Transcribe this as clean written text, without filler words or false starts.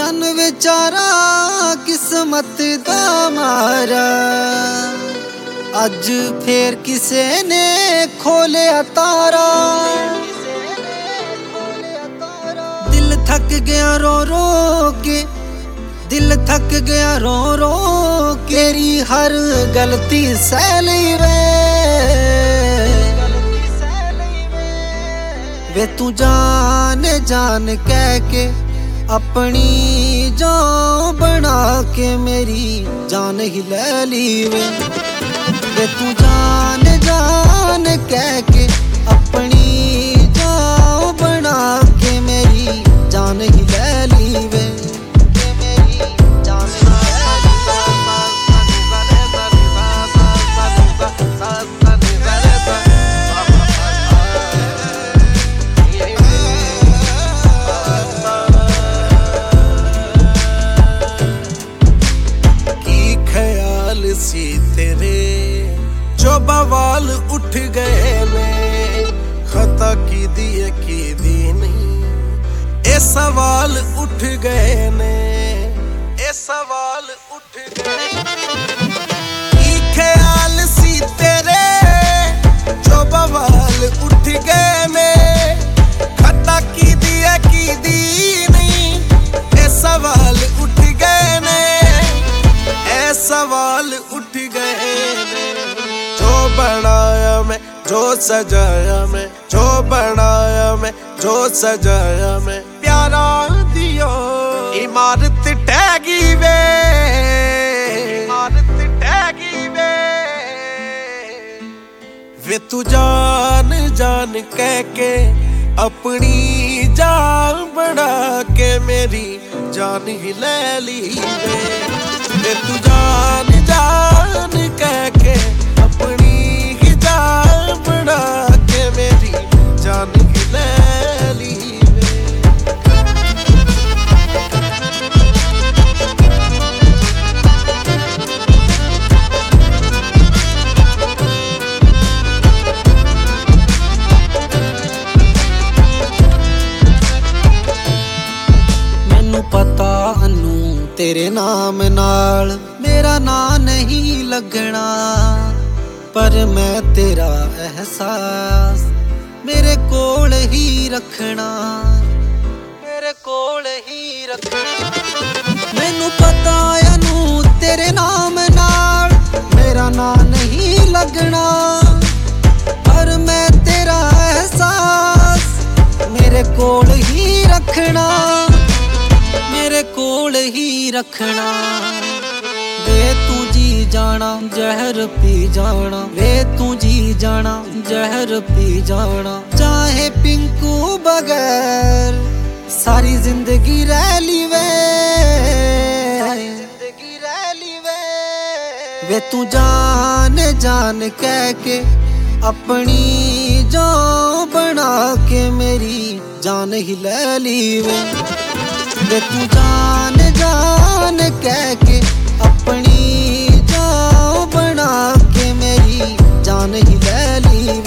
तन बेचारा किस्मत दा मारा, अज फिर किसे ने खोलिया तारा। दिल थक गया रो रो के, दिल थक गया रो रो तेरी हर गलती सह लई वे तू जान जान कह के अपनी जान बना के मेरी जान ही ले ली वे तू जान जान कह के अपनी जान बना के मेरी जान ही ले ली वे। सी तेरे जो बवाल उठ गए ने, खता की दी नहीं ए सवाल उठ गए ने, ए सवाल उठ गए। की ख्याल सी तेरे जो बवाल उठ गए ने, खता की दी नहीं ए सवाल उठ गए ने, ए सवाल उठ गए। जो बनाया मैं जो सजाया मैं, जो बनाया मैं जो सजाया मैं, प्यारा दियो इमारत टहगी वे, इमारत टहगी वे तू जान जान कह के अपनी जान बना के मेरी जान ही ले ली वे तू जान जान कह के अपनी ही जान बना के मेरी जान ही ले ली मैनू पता अनू तेरे नाम नाल मेरा ना नहीं लगना, पर मैं तेरा एहसास मेरे कोल ही रखना, मेरे कोल ही रखना। मैनू पता अनू तेरे नाम नाल मेरा ना नहीं लगना, पर मैं तेरा एहसास मेरे कोल ही रखना, मेरे कोल ही रखना। वे तू जी जाना जहर पी जाना, वे तू जी जाना जहर पी जाना, चाहे पिंकू बगैर सारी जिंदगी रह ली वे, जिंदगी रह ली वे तू जान जान कह के अपनी जान बना के मेरी जान ही ले ली वे तू जान जान कह के अपनी जान बना के मेरी जान ही ले ली।